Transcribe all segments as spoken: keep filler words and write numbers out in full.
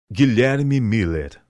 Guilherme Miller.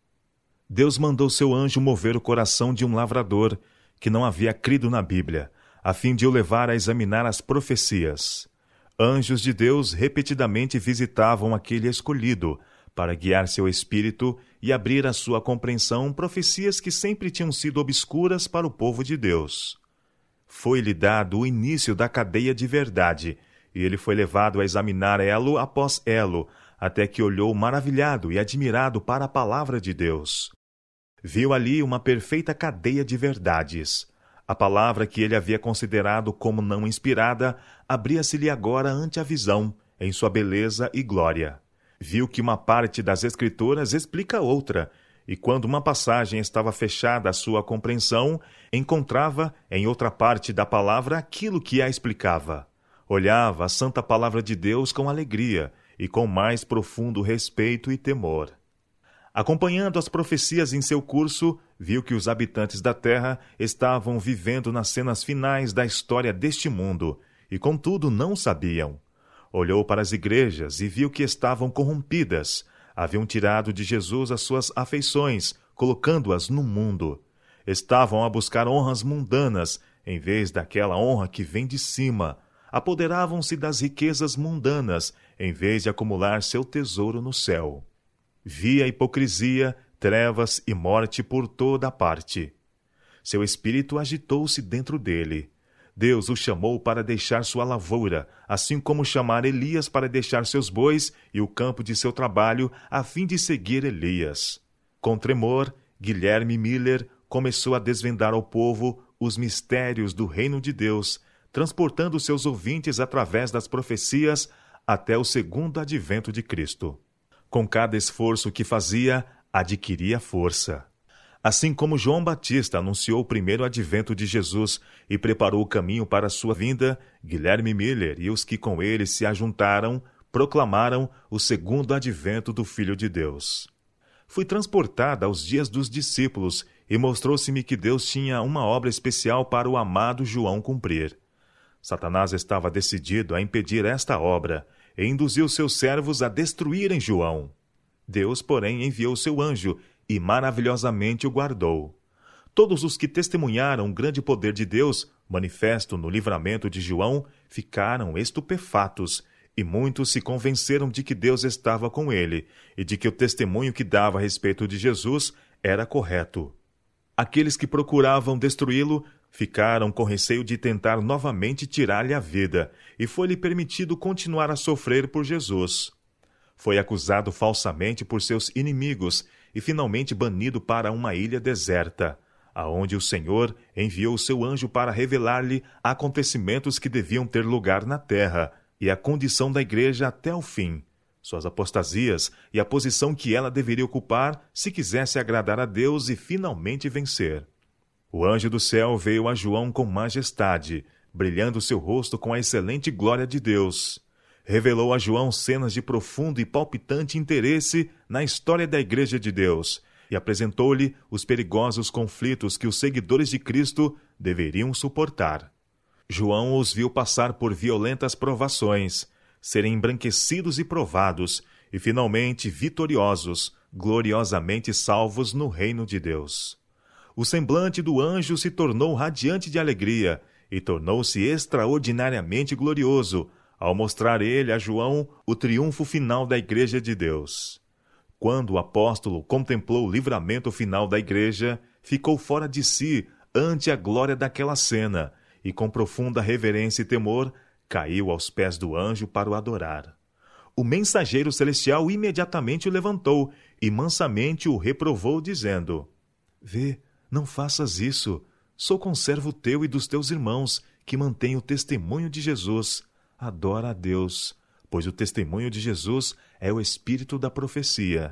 Deus mandou seu anjo mover o coração de um lavrador que não havia crido na Bíblia, a fim de o levar a examinar as profecias. Anjos de Deus repetidamente visitavam aquele escolhido para guiar seu espírito e abrir à sua compreensão profecias que sempre tinham sido obscuras para o povo de Deus. Foi-lhe dado o início da cadeia de verdade, e ele foi levado a examinar elo após elo, até que olhou maravilhado e admirado para a palavra de Deus. Viu ali uma perfeita cadeia de verdades. A palavra que ele havia considerado como não inspirada abria-se-lhe agora ante a visão, em sua beleza e glória. Viu que uma parte das Escrituras explica outra, e quando uma passagem estava fechada à sua compreensão, encontrava em outra parte da palavra aquilo que a explicava. Olhava a santa palavra de Deus com alegria e com mais profundo respeito e temor. Acompanhando as profecias em seu curso, viu que os habitantes da terra estavam vivendo nas cenas finais da história deste mundo, e contudo não sabiam. Olhou para as igrejas e viu que estavam corrompidas. Haviam tirado de Jesus as suas afeições, colocando-as no mundo. Estavam a buscar honras mundanas, em vez daquela honra que vem de cima. Apoderavam-se das riquezas mundanas, em vez de acumular seu tesouro no céu. Via hipocrisia, trevas e morte por toda a parte. Seu espírito agitou-se dentro dele. Deus o chamou para deixar sua lavoura, assim como chamar Elias para deixar seus bois e o campo de seu trabalho, a fim de seguir Elias. Com tremor, Guilherme Miller começou a desvendar ao povo os mistérios do reino de Deus, transportando seus ouvintes através das profecias até o segundo advento de Cristo. Com cada esforço que fazia, adquiria força. Assim como João Batista anunciou o primeiro advento de Jesus e preparou o caminho para a sua vinda, Guilherme Miller e os que com ele se ajuntaram proclamaram o segundo advento do Filho de Deus. Fui transportada aos dias dos discípulos e mostrou-se-me que Deus tinha uma obra especial para o amado João cumprir. Satanás estava decidido a impedir esta obra e induziu seus servos a destruírem João. Deus, porém, enviou seu anjo e maravilhosamente o guardou. Todos os que testemunharam o grande poder de Deus, manifesto no livramento de João, ficaram estupefatos, e muitos se convenceram de que Deus estava com ele e de que o testemunho que dava a respeito de Jesus era correto. Aqueles que procuravam destruí-lo ficaram com receio de tentar novamente tirar-lhe a vida, e foi-lhe permitido continuar a sofrer por Jesus. Foi acusado falsamente por seus inimigos e finalmente banido para uma ilha deserta, aonde o Senhor enviou seu anjo para revelar-lhe acontecimentos que deviam ter lugar na terra e a condição da igreja até o fim, suas apostasias e a posição que ela deveria ocupar se quisesse agradar a Deus e finalmente vencer. O anjo do céu veio a João com majestade, brilhando seu rosto com a excelente glória de Deus. Revelou a João cenas de profundo e palpitante interesse na história da Igreja de Deus e apresentou-lhe os perigosos conflitos que os seguidores de Cristo deveriam suportar. João os viu passar por violentas provações, serem embranquecidos e provados, e finalmente vitoriosos, gloriosamente salvos no reino de Deus. O semblante do anjo se tornou radiante de alegria e tornou-se extraordinariamente glorioso, ao mostrar ele a João o triunfo final da Igreja de Deus. Quando o apóstolo contemplou o livramento final da Igreja, ficou fora de si ante a glória daquela cena, e com profunda reverência e temor, caiu aos pés do anjo para o adorar. O mensageiro celestial imediatamente o levantou e mansamente o reprovou, dizendo: Vê, não faças isso. Sou conservo teu e dos teus irmãos, que mantêm o testemunho de Jesus. Adora a Deus, pois o testemunho de Jesus é o espírito da profecia.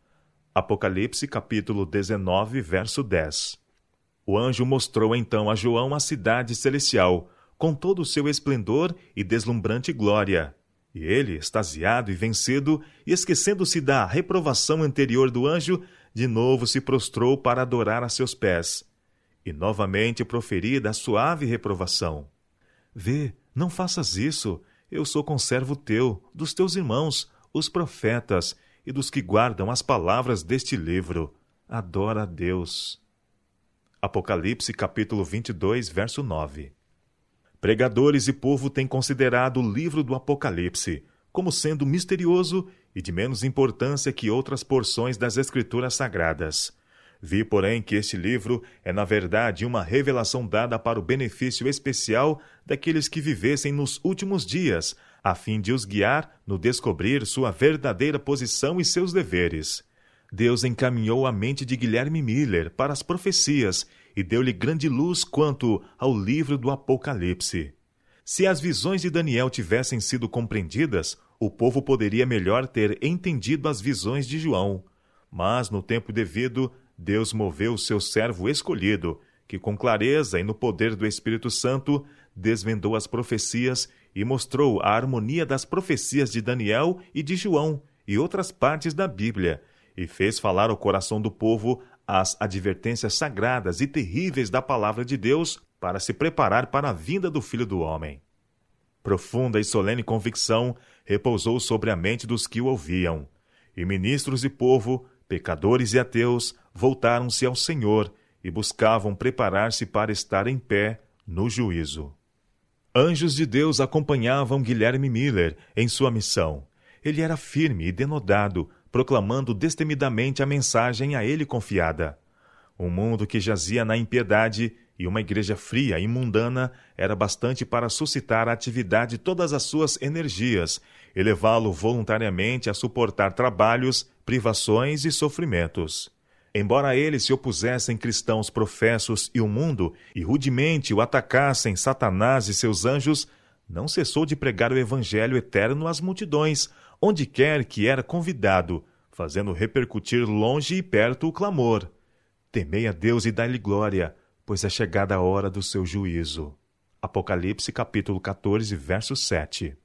Apocalipse capítulo dezenove, verso dez. O anjo mostrou então a João a cidade celestial, com todo o seu esplendor e deslumbrante glória. E ele, extasiado e vencido, e esquecendo-se da reprovação anterior do anjo, de novo se prostrou para adorar a seus pés. E novamente proferida a suave reprovação. Vê, não faças isso. Eu sou conservo teu, dos teus irmãos, os profetas, e dos que guardam as palavras deste livro. Adora a Deus. Apocalipse capítulo vinte e dois, verso nove. Pregadores e povo têm considerado o livro do Apocalipse como sendo misterioso e de menos importância que outras porções das Escrituras Sagradas. Vi, porém, que este livro é, na verdade, uma revelação dada para o benefício especial daqueles que vivessem nos últimos dias, a fim de os guiar no descobrir sua verdadeira posição e seus deveres. Deus encaminhou a mente de Guilherme Miller para as profecias e deu-lhe grande luz quanto ao livro do Apocalipse. Se as visões de Daniel tivessem sido compreendidas, o povo poderia melhor ter entendido as visões de João. Mas, no tempo devido, Deus moveu o seu servo escolhido, que com clareza e no poder do Espírito Santo desvendou as profecias e mostrou a harmonia das profecias de Daniel e de João e outras partes da Bíblia, e fez falar ao coração do povo as advertências sagradas e terríveis da palavra de Deus para se preparar para a vinda do Filho do Homem. Profunda e solene convicção repousou sobre a mente dos que o ouviam, e ministros e povo, pecadores e ateus, voltaram-se ao Senhor e buscavam preparar-se para estar em pé no juízo. Anjos de Deus acompanhavam Guilherme Miller em sua missão. Ele era firme e denodado, proclamando destemidamente a mensagem a ele confiada. Um mundo que jazia na impiedade e uma igreja fria e mundana era bastante para suscitar à atividade todas as suas energias e levá-lo voluntariamente a suportar trabalhos, privações e sofrimentos. Embora a ele se opusessem cristãos professos e o mundo, e rudemente o atacassem Satanás e seus anjos, não cessou de pregar o evangelho eterno às multidões, onde quer que era convidado, fazendo repercutir longe e perto o clamor: temei a Deus e dai-lhe glória, pois é chegada a hora do seu juízo. Apocalipse capítulo quatorze, verso sete.